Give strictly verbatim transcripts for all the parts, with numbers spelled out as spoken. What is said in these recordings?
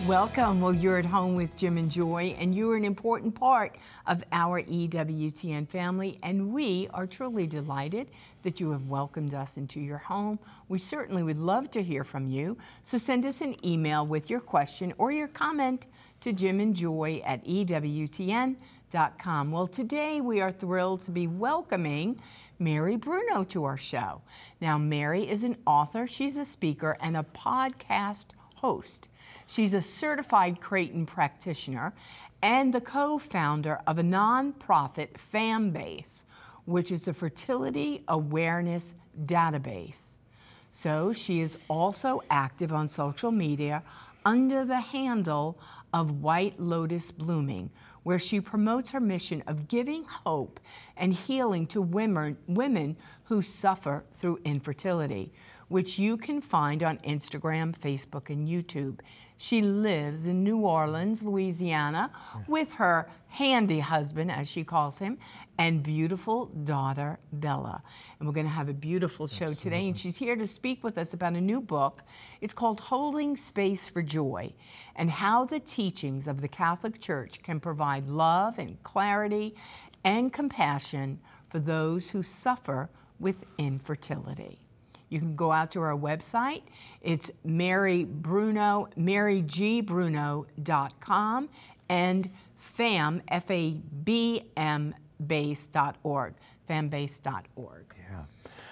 Welcome. Well, you're at home with Jim and Joy, and you're an important part of our E W T N family, and we are truly delighted that you have welcomed us into your home. We certainly would love to hear from you, so send us an email with your question or your comment to Jim and Joy at E W T N dot com. Well, today we are thrilled to be welcoming Mary Bruno to our show. Now, Mary is an author, she's a speaker, and a podcast host. She's a certified Creighton practitioner and the co-founder of a nonprofit FamBase, which is a fertility awareness database. So she is also active on social media under the handle of White Lotus Blooming, where she promotes her mission of giving hope and healing to women, women who suffer through infertility, which you can find on Instagram, Facebook, and YouTube. She lives in New Orleans, Louisiana, with her handy husband, as she calls him, and beautiful daughter, Bella. And we're gonna have a beautiful show Absolutely. Today, and she's here to speak with us about a new book. It's called Holding Space for Joy, and how the teachings of the Catholic Church can provide love and clarity and compassion for those who suffer with infertility. You can go out to our website. It's Mary Bruno, Mary G Bruno dot com and fam, F A B M base dot org, fambase dot org. Yeah.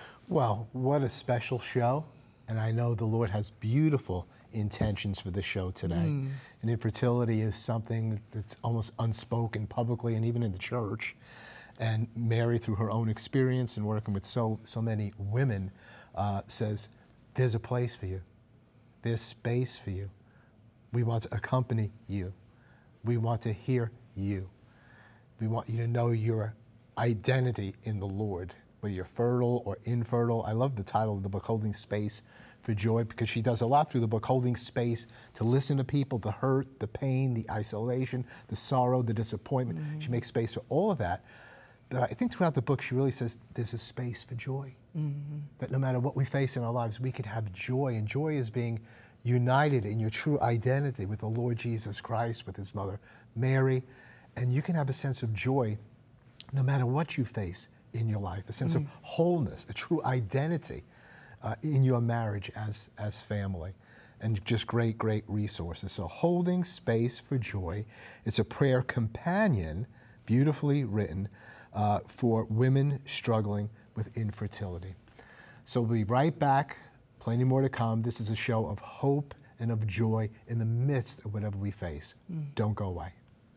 Well, what a special show. And I know the Lord has beautiful intentions for the show today. Mm. And infertility is something that's almost unspoken publicly and even in the church. And Mary, through her own experience and working with so, so many women, Uh, says, there's a place for you. There's space for you. We want to accompany you. We want to hear you. We want you to know your identity in the Lord, whether you're fertile or infertile. I love the title of the book, Holding Space for Joy, because she does a lot through the book, holding space to listen to people, the hurt, the pain, the isolation, the sorrow, the disappointment. Mm-hmm. She makes space for all of that. But I think throughout the book, she really says there's a space for joy. Mm-hmm. That no matter what we face in our lives, we could have joy. And joy is being united in your true identity with the Lord Jesus Christ, with his mother, Mary. And you can have a sense of joy no matter what you face in your life, a sense mm-hmm. of wholeness, a true identity uh, in your marriage as, as family. And just great, great resources. So Holding Space for Joy, it's a prayer companion, beautifully written, Uh, for women struggling with infertility. So we'll be right back, plenty more to come. This is a show of hope and of joy in the midst of whatever we face. Mm. Don't go away.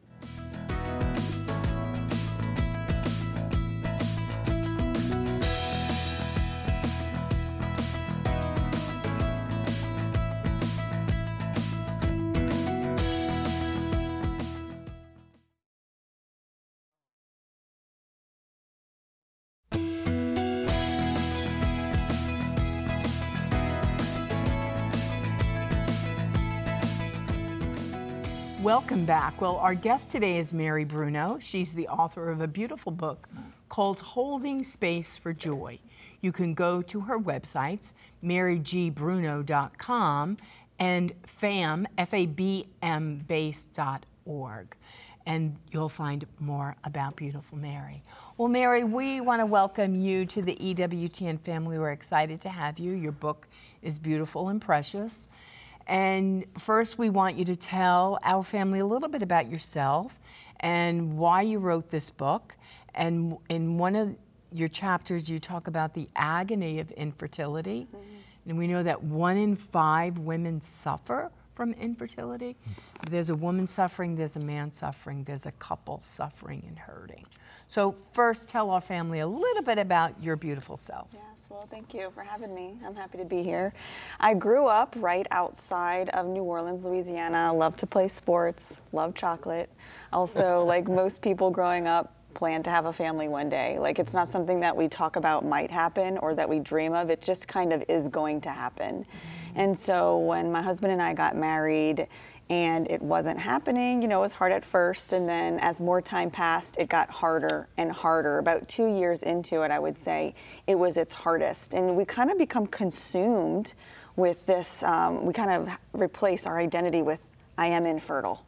Welcome back. Well, our guest today is Mary Bruno. She's the author of a beautiful book called Holding Space for Joy. You can go to her websites, Mary G Bruno dot com and fam, F A B M base dot org. And you'll find more about beautiful Mary. Well, Mary, we want to welcome you to the E W T N family. We're excited to have you. Your book is beautiful and precious. And first, we want you to tell our family a little bit about yourself and why you wrote this book. And in one of your chapters, you talk about the agony of infertility. Mm-hmm. And we know that one in five women suffer from infertility. Mm-hmm. There's a woman suffering, there's a man suffering, there's a couple suffering and hurting. So first, tell our family a little bit about your beautiful self. Yes, well, thank you for having me. I'm happy to be here. I grew up right outside of New Orleans, Louisiana. Love to play sports, love chocolate. Also, like most people growing up, plan to have a family one day. Like, it's not something that we talk about might happen or that we dream of. It just kind of is going to happen. Mm-hmm. And so when my husband and I got married and it wasn't happening, you know, it was hard at first. And then as more time passed, it got harder and harder. About two years into it, I would say, it was its hardest. And we kind of become consumed with this, um, we kind of replace our identity with I am infertile.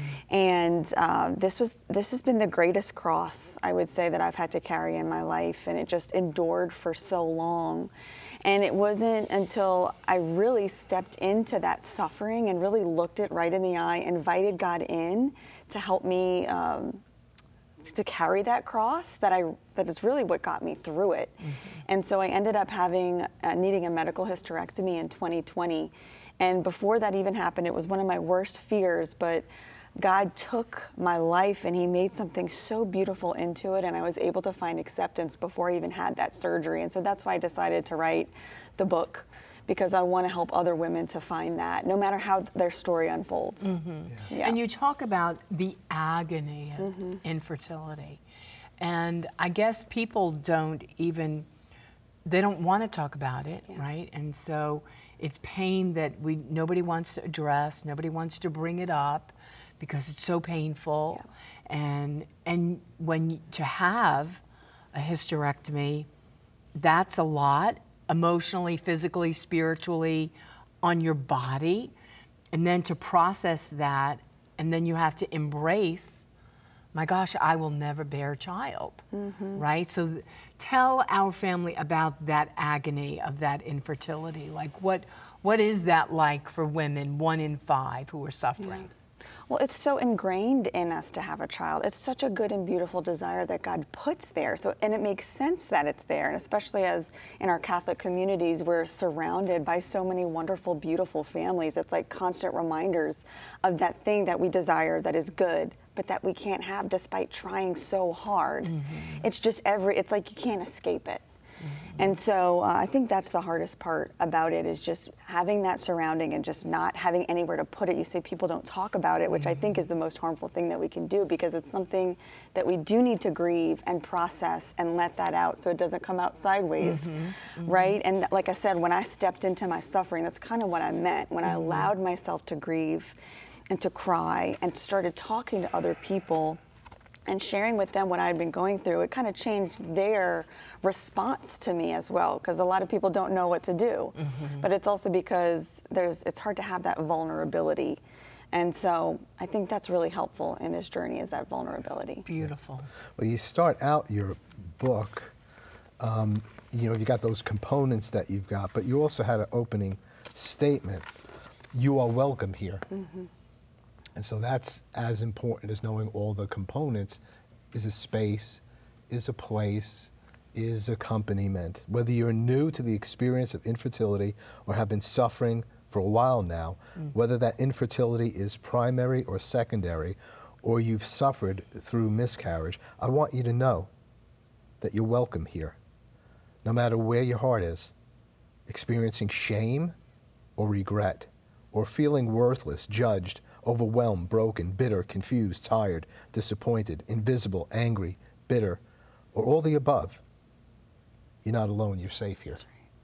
And uh, this was this has been the greatest cross, I would say, that I've had to carry in my life, and it just endured for so long. And it wasn't until I really stepped into that suffering and really looked it right in the eye, invited God in to help me um, to carry that cross, that I that is really what got me through it. Mm-hmm. And so I ended up having uh, needing a medical hysterectomy in twenty twenty. And before that even happened, it was one of my worst fears, but God took my life and he made something so beautiful into it, and I was able to find acceptance before I even had that surgery. And so that's why I decided to write the book, because I want to help other women to find that, no matter how their story unfolds. Mm-hmm. Yeah. And you talk about the agony of Mm-hmm. infertility. And I guess people don't even, they don't want to talk about it, Yeah. right? And so it's pain that we nobody wants to address, nobody wants to bring it up because it's so painful. Yeah. And and when you, to have a hysterectomy, that's a lot, emotionally, physically, spiritually, on your body. And then to process that, and then you have to embrace, my gosh, I will never bear a child, mm-hmm. right? So th- tell our family about that agony of that infertility. Like what what is that like for women, one in five who are suffering? Yeah. Well, it's so ingrained in us to have a child. It's such a good and beautiful desire that God puts there. So, and it makes sense that it's there. And especially as in our Catholic communities, we're surrounded by so many wonderful, beautiful families. It's like constant reminders of that thing that we desire that is good, but that we can't have despite trying so hard. Mm-hmm. It's just every, it's like you can't escape it. Mm-hmm. And so uh, I think that's the hardest part about it, is just having that surrounding and just not having anywhere to put it. You say people don't talk about it, which mm-hmm. I think is the most harmful thing that we can do, because it's something that we do need to grieve and process and let that out so it doesn't come out sideways, mm-hmm. Mm-hmm. right? And like I said, when I stepped into my suffering, that's kind of what I meant. When mm-hmm. I allowed myself to grieve and to cry and started talking to other people and sharing with them what I had been going through, it kind of changed their response to me as well, because a lot of people don't know what to do. Mm-hmm. But it's also because there's it's hard to have that vulnerability. And so I think that's really helpful in this journey, is that vulnerability. Beautiful. Well, you start out your book, um, you know, you got those components that you've got, but you also had an opening statement. You are welcome here. Mm-hmm. And so that's as important as knowing all the components. Is a space, is a place, is accompaniment. Whether you're new to the experience of infertility or have been suffering for a while now, mm. whether that infertility is primary or secondary, or you've suffered through miscarriage, I want you to know that you're welcome here. No matter where your heart is, experiencing shame or regret, or feeling worthless, judged, overwhelmed, broken, bitter, confused, tired, disappointed, invisible, angry, bitter, or all the above, you're not alone, you're safe here.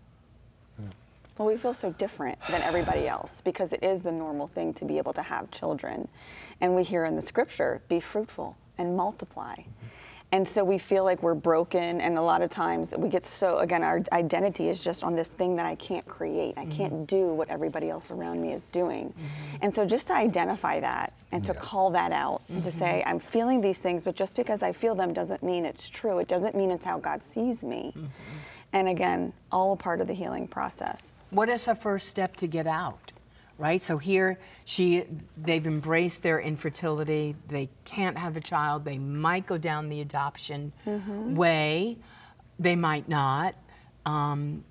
Yeah. Well, we feel so different than everybody else because it is the normal thing to be able to have children. And we hear in the scripture, be fruitful and multiply. Mm-hmm. And so we feel like we're broken, and a lot of times we get so, again, our identity is just on this thing that I can't create. I mm-hmm. can't do what everybody else around me is doing. Mm-hmm. And so just to identify that and to yeah. call that out mm-hmm. and to say, I'm feeling these things, but just because I feel them doesn't mean it's true. It doesn't mean it's how God sees me. Mm-hmm. And again, all a part of the healing process. What is her first step to get out? Right, so here she, they've embraced their infertility. They can't have a child. They might go down the adoption mm-hmm. way. They might not. Um,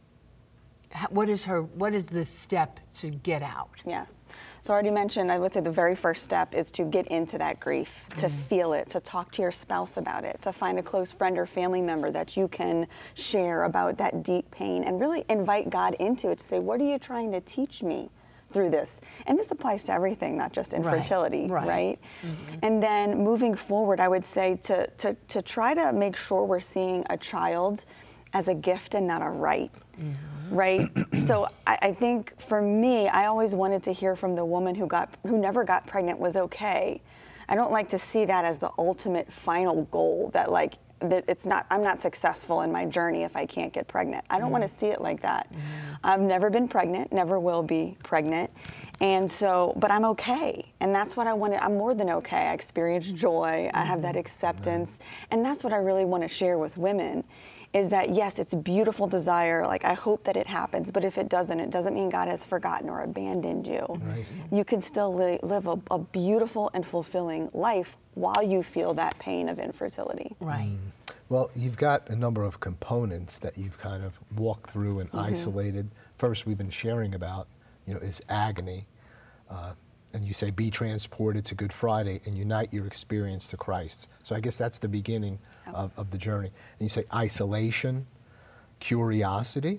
what is her? What is the step to get out? Yeah. So I already mentioned, I would say the very first step is to get into that grief, to mm-hmm. feel it, to talk to your spouse about it, to find a close friend or family member that you can share about that deep pain, and really invite God into it to say, what are you trying to teach me through this? And this applies to everything, not just infertility, right? right. right? Mm-hmm. And then moving forward, I would say to, to, to try to make sure we're seeing a child as a gift and not a right, mm-hmm. right? So I, I think for me, I always wanted to hear from the woman who got, who never got pregnant was okay. I don't like to see that as the ultimate final goal, that like that it's not, I'm not successful in my journey if I can't get pregnant. I don't mm. want to see it like that. Mm. I've never been pregnant, never will be pregnant. And so, but I'm okay. And that's what I wanted. I'm more than okay. I experience joy. Mm. I have that acceptance. Right. And that's what I really want to share with women, is that yes, it's a beautiful desire. Like, I hope that it happens, but if it doesn't, it doesn't mean God has forgotten or abandoned you. Right. You can still li live a, a beautiful and fulfilling life while you feel that pain of infertility. Right. Mm. Well, you've got a number of components that you've kind of walked through and mm-hmm. isolated. First, we've been sharing about, you know, is agony. Uh, and you say, be transported to Good Friday and unite your experience to Christ. So I guess that's the beginning oh. of, of the journey. And you say isolation, curiosity,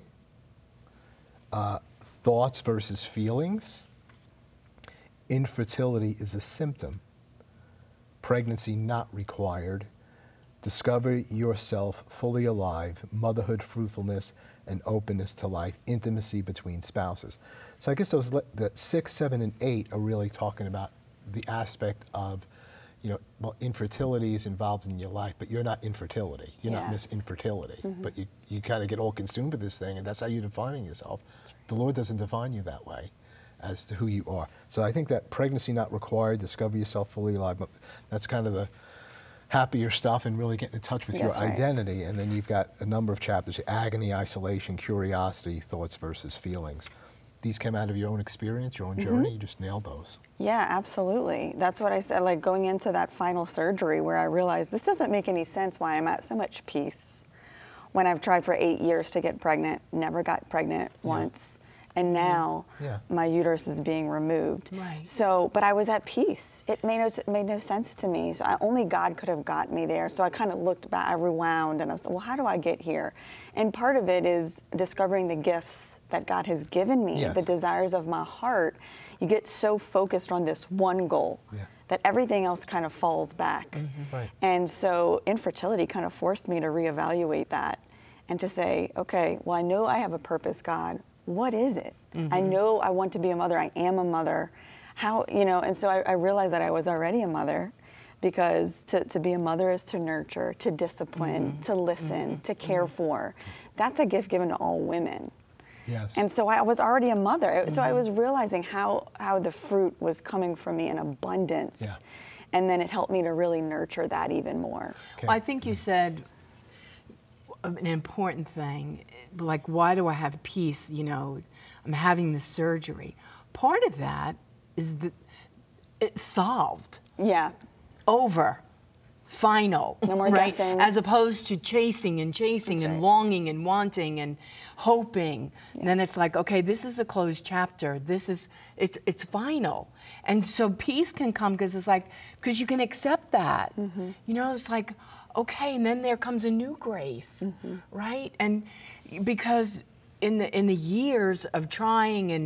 uh, thoughts versus feelings, infertility is a symptom, pregnancy not required, discover yourself fully alive, motherhood, fruitfulness, and openness to life, intimacy between spouses. So I guess those the six, seven, and eight are really talking about the aspect of, you know, well, infertility is involved in your life, but you're not infertility. You're yes. not Miss Infertility. Mm-hmm. But you, you kind of get all consumed with this thing, and that's how you're defining yourself. Right. The Lord doesn't define you that way as to who you are. So I think that pregnancy not required, discover yourself fully alive, but that's kind of the happier stuff and really getting in touch with That's your right. identity. And then you've got a number of chapters: agony, isolation, curiosity, thoughts versus feelings. These came out of your own experience, your own mm-hmm. journey. You just nailed those. Yeah, absolutely. That's what I said, like going into that final surgery where I realized this doesn't make any sense why I'm at so much peace when I've tried for eight years to get pregnant, never got pregnant yeah. once. And now yeah. my uterus is being removed. Right. So, but I was at peace. It made no, it made no sense to me. So I, only God could have got me there. So I kind of looked back, I rewound, and I was like, well, how do I get here? And part of it is discovering the gifts that God has given me, yes. the desires of my heart. You get so focused on this one goal yeah. that everything else kind of falls back. Mm-hmm. Right. And so infertility kind of forced me to reevaluate that and to say, okay, well, I know I have a purpose, God. What is it? Mm-hmm. I know I want to be a mother. I am a mother. How, you know, and so I, I realized that I was already a mother, because to, to be a mother is to nurture, to discipline, mm-hmm. to listen, mm-hmm. to care mm-hmm. for. That's a gift given to all women. Yes. And so I was already a mother. Mm-hmm. So I was realizing how, how the fruit was coming from me in abundance. Yeah. And then it helped me to really nurture that even more. Okay. Well, I think you said an important thing, like, why do I have peace? You know, I'm having the surgery. Part of that is that it's solved. Yeah. Over. Final. No more right? guessing. As opposed to chasing and chasing That's and right. longing and wanting and hoping. Yeah. And then it's like, okay, this is a closed chapter. This is, it's, it's final. And so peace can come because it's like, because you can accept that. Mm-hmm. You know, it's like, okay, and then there comes a new grace, mm-hmm. right? And because in the in the years of trying and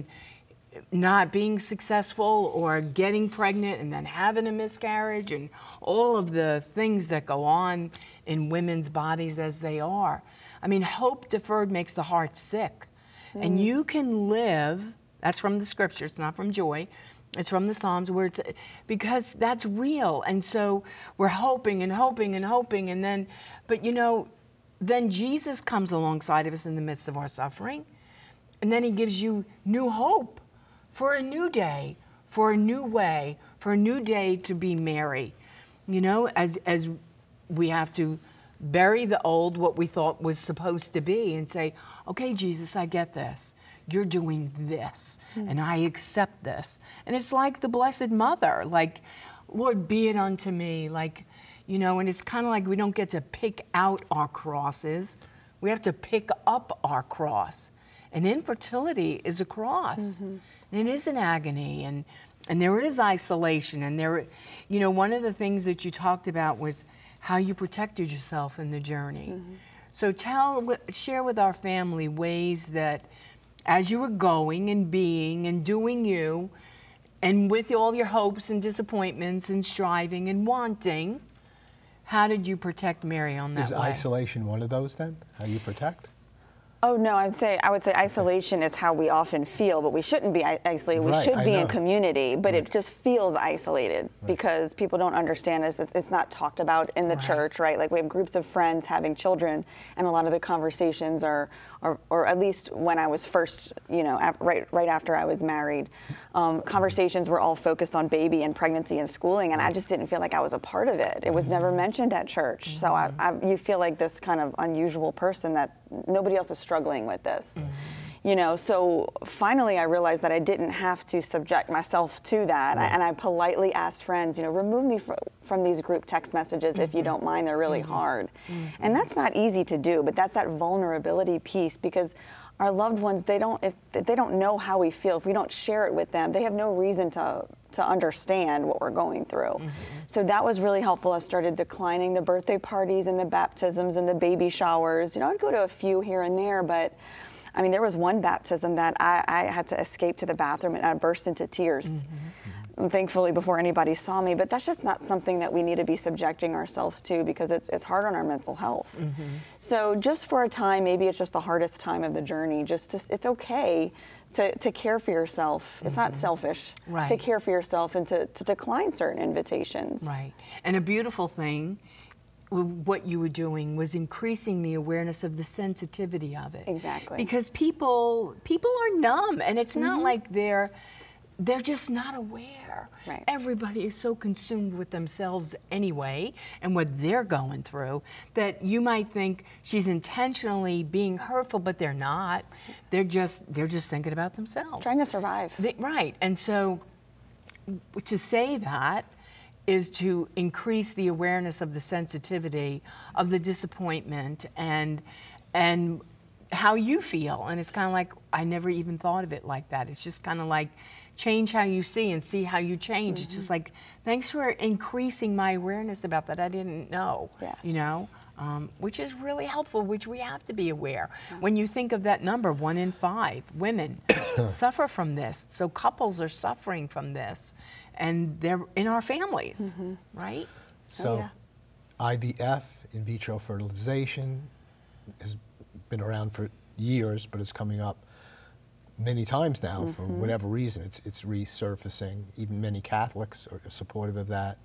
not being successful or getting pregnant and then having a miscarriage and all of the things that go on in women's bodies as they are, I mean, hope deferred makes the heart sick. Mm. And you can live, that's from the scripture, it's not from Joy, it's from the Psalms, where it's, because that's real. And so we're hoping and hoping and hoping, and then, but you know, then Jesus comes alongside of us in the midst of our suffering, and then he gives you new hope for a new day, for a new way, for a new day to be merry. You know, as, as we have to bury the old, what we thought was supposed to be, and say, okay, Jesus, I get this. You're doing this, mm. and I accept this. And it's like the Blessed Mother, like, Lord, be it unto me, like, you know, and it's kind of like we don't get to pick out our crosses. We have to pick up our cross. And infertility is a cross. Mm-hmm. And it is an agony, and, and there is isolation. And there, you know, one of the things that you talked about was how you protected yourself in the journey. Mm-hmm. So tell, share with our family ways that as you were going and being and doing you, and with all your hopes and disappointments and striving and wanting, how did you protect Mary on that Is way? isolation one of those then? How you protect? Oh no, I'd say I would say isolation is how we often feel, but we shouldn't be i- isolated. We Right, should I be know. in community, but it just feels isolated because people don't understand us. It's, it's not talked about in the Right. church, right? Like we have groups of friends having children, and a lot of the conversations are, or or at least when I was first, you know, af- right right after I was married, um, conversations were all focused on baby and pregnancy and schooling, and I just didn't feel like I was a part of it. It was never mentioned at church, so I, I, you feel like this kind of unusual person that nobody else is struggling with this. You know, so finally I realized that I didn't have to subject myself to that. I, and I politely asked friends, you know, remove me fr- from these group text messages if you don't mind, they're really hard. And that's not easy to do, but that's that vulnerability piece because our loved ones, they don't, if, if they don't know how we feel, if we don't share it with them, they have no reason to to understand what we're going through. Mm-hmm. So that was really helpful. I started declining the birthday parties and the baptisms and the baby showers. You know, I'd go to a few here and there, but I mean, there was one baptism that I, I had to escape to the bathroom and I burst into tears. Mm-hmm. Thankfully, before anybody saw me, but that's just not something that we need to be subjecting ourselves to because it's it's hard on our mental health. Mm-hmm. So just for a time, maybe it's just the hardest time of the journey. Just to, it's okay to, to care for yourself. It's mm-hmm. not selfish right. to care for yourself and to, to decline certain invitations. Right. And a beautiful thing, what you were doing was increasing the awareness of the sensitivity of it. Exactly. Because people people are numb, and it's not mm-hmm. like they're they're just not aware. Right. Everybody is so consumed with themselves anyway and what they're going through that you might think she's intentionally being hurtful, but they're not. They're just they're just thinking about themselves. Trying to survive. They, right. And so to say that is to increase the awareness of the sensitivity of the disappointment and and how you feel. And it's kind of like, I never even thought of it like that. It's just kind of like, change how you see and see how you change. Mm-hmm. It's just like, thanks for increasing my awareness about that. I didn't know, yes. you know, um, which is really helpful, which we have to be aware. Yeah. When you think of that number, one in five women suffer from this. So couples are suffering from this. And they're in our families, mm-hmm. right? So oh, yeah. I V F, in vitro fertilization, has been around for years, but it's coming up many times now mm-hmm. for whatever reason. It's it's resurfacing. Even many Catholics are supportive of that.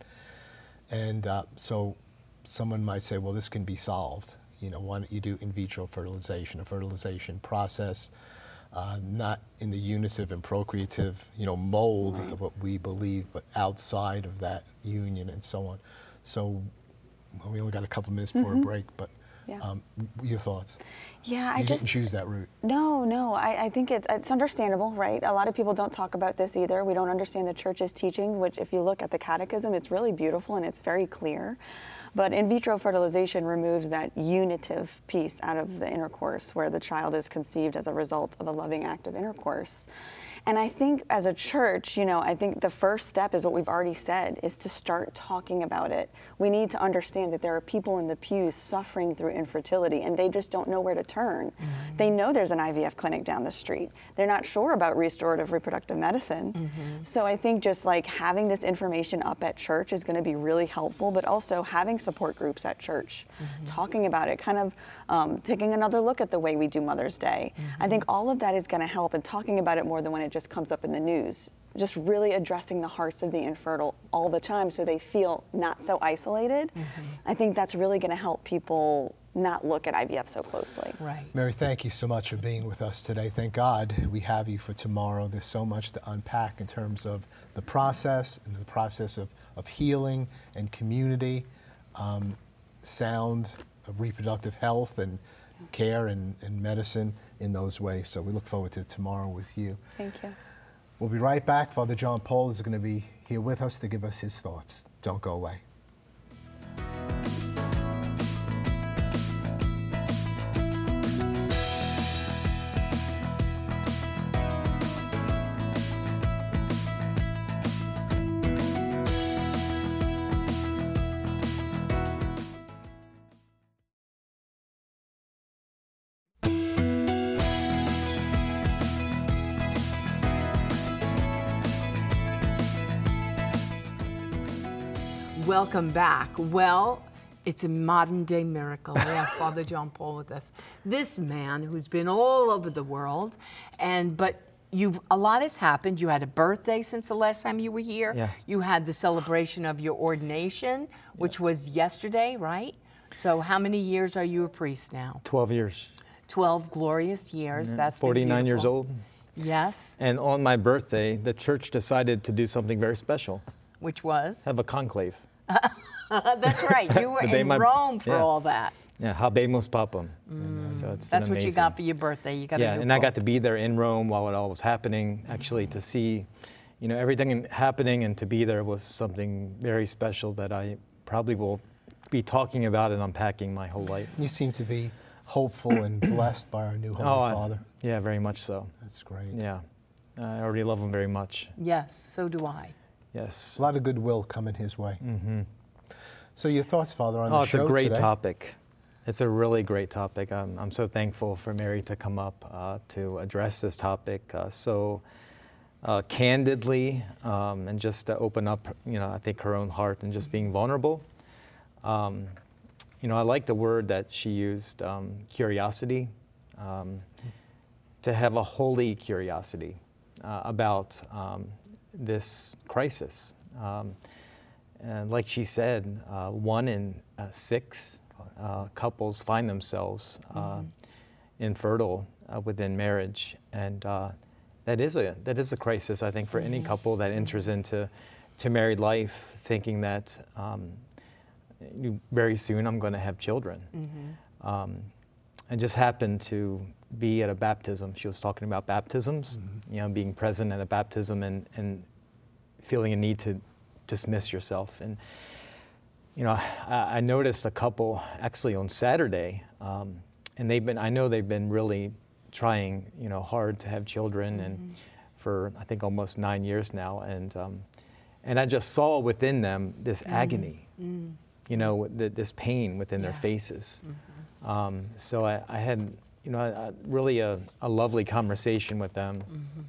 And uh, so someone might say, well, this can be solved. You know, why don't you do in vitro fertilization, a fertilization process, uh, not in the unitive and procreative, you know, mold right. of what we believe, but outside of that union and so on. So well, we only got a couple minutes before mm-hmm. a break, but yeah. um, your thoughts? Yeah, I you just didn't choose that route. No, no. I, I think it's, it's understandable, right? A lot of people don't talk about this either. We don't understand the church's teachings, which if you look at the catechism, it's really beautiful and it's very clear. But in vitro fertilization removes that unitive piece out of the intercourse where the child is conceived as a result of a loving act of intercourse. And I think as a church, you know, I think the first step is what we've already said, is to start talking about it. We need to understand that there are people in the pews suffering through infertility and they just don't know where to turn. Mm-hmm. They know there's an I V F clinic down the street. They're not sure about restorative reproductive medicine. Mm-hmm. So I think just like having this information up at church is going to be really helpful, but also having support groups at church, mm-hmm. talking about it, kind of um, taking another look at the way we do Mother's Day. Mm-hmm. I think all of that is going to help, and talking about it more than when it just comes up in the news. Just really addressing the hearts of the infertile all the time so they feel not so isolated. Mm-hmm. I think that's really going to help people not look at I V F so closely. Right. Mary, thank you so much for being with us today. Thank God we have you for tomorrow. There's so much to unpack in terms of the process and the process of, of healing and community, um, sound of reproductive health and care and, and medicine in those ways. So we look forward to tomorrow with you. Thank you. We'll be right back. Father John Paul is going to be here with us to give us his thoughts. Don't go away. Welcome back. Well, It's a modern day miracle. We have Father John Paul with us. This man who's been all over the world, and but you've a lot has happened. You had a birthday since the last time you were here. Yeah. You had the celebration of your ordination, which Yeah. was yesterday, right? So how many years are you a priest now? twelve years. twelve glorious years. Yeah, That's been forty-nine years beautiful. old. Yes, And on my birthday, the church decided to do something very special. which was? Have a conclave. That's right. You were The day in my- Rome for yeah. all that. Yeah, Habemus Papam. And, uh, so it's been That's what you amazing. got for your birthday. You got Yeah, a new and I got book. to be there in Rome while it all was happening, actually to see, you know, everything happening, and to be there was something very special that I probably will be talking about and unpacking my whole life. You seem to be hopeful and blessed by our new Holy Oh, I- Father. yeah, very much so. That's great. Yeah, I already love him very much. Yes, so do I. Yes. A lot of goodwill coming his way. Mm-hmm. So your thoughts, Father, on Oh, the it's show a great today? topic. It's a really great topic. I'm, I'm so thankful for Mary to come up uh, to address this topic uh, so uh, candidly um, and just to open up, you know, I think her own heart and just being vulnerable. Um, you know, I like the word that she used, um, curiosity, um, to have a holy curiosity uh, about um, this crisis. Um, and like she said, uh, one in uh, six uh, couples find themselves uh, Mm-hmm. infertile uh, within marriage, and uh, that is a that is a crisis, I think, for any couple that enters into to married life, thinking that um, you, very soon I'm going to have children. Mm-hmm. Um, I just happened to be at a baptism. She was talking about baptisms, you know, being present at a baptism and, and feeling a need to dismiss yourself. And, you know, I, I noticed a couple actually on Saturday, um, and they've been, I know they've been really trying, you know, hard to have children and for, I think, almost nine years now. And, um, and I just saw within them this agony, you know, the, this pain within their Yeah. faces. Um, so I, I had, you know, a, a really a, a lovely conversation with them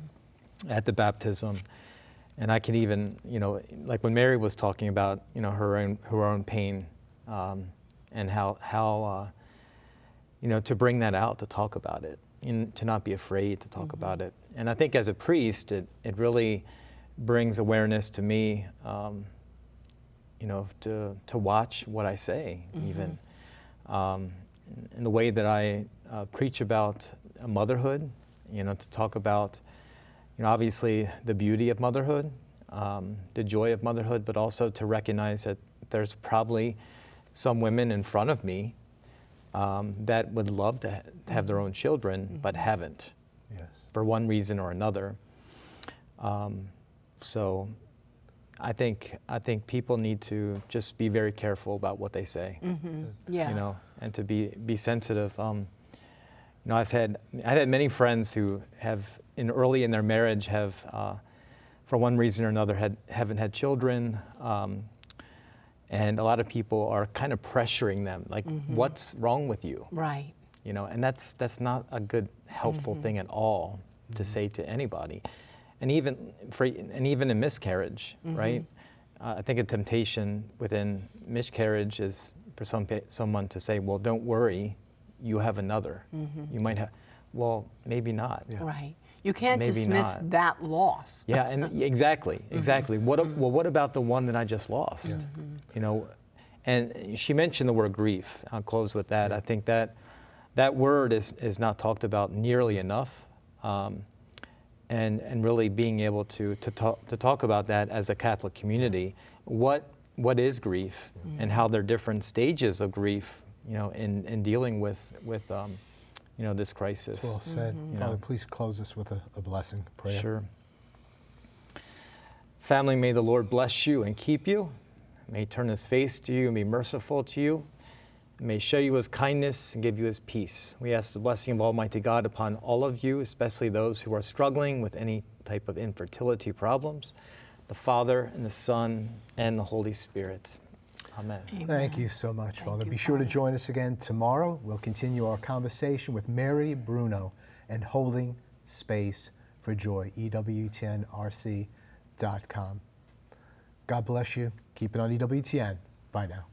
at the baptism. And I can even, you know, like when Mary was talking about, you know, her own her own pain, um, and how how uh, you know, to bring that out, to talk about it, and to not be afraid to talk about it. And I think as a priest, it it really brings awareness to me, um, you know, to to watch what I say, even, um, in the way that I uh, preach about motherhood, you know, to talk about, you know, obviously the beauty of motherhood, um, the joy of motherhood, but also to recognize that there's probably some women in front of me um, that would love to, ha- to have their own children, but haven't, Yes. for one reason or another. Um, so I think I think people need to just be very careful about what they say, Yeah. you know, and to be be sensitive. Um, you know, I've had I've had many friends who have, in early in their marriage, have, uh, for one reason or another, had haven't had children, um, and a lot of people are kind of pressuring them, like, "What's wrong with you?" Right. You know, and that's that's not a good, helpful thing at all to say to anybody, and even for and even in miscarriage, right? Uh, I think a temptation within miscarriage is for some pa- someone to say, "Well, don't worry, you have another. You might have." Well, maybe not. Yeah. Right. You can't Maybe dismiss not. that loss. Yeah, and y- exactly, exactly. What a- well, what about the one that I just lost? You know, and she mentioned the word grief. I'll close with that. I think that that word is is not talked about nearly enough, um, and and really being able to to talk to talk about that as a Catholic community. What what is grief, and how there are different stages of grief. You know, in in dealing with with um, you know, this crisis. Well said. You Father, know. please close us with a, a blessing, prayer. Sure. Family, may the Lord bless you and keep you. May he turn his face to you and be merciful to you. May he show you his kindness and give you his peace. We ask the blessing of Almighty God upon all of you, especially those who are struggling with any type of infertility problems, the Father and the Son and the Holy Spirit. Amen. Thank you so much, Thank Father. you, Be sure to Father. join us again tomorrow. We'll continue our conversation with Mary Bruno and Holding Space for Joy, E W T N R C dot com. God bless you. Keep it on E W T N. Bye now.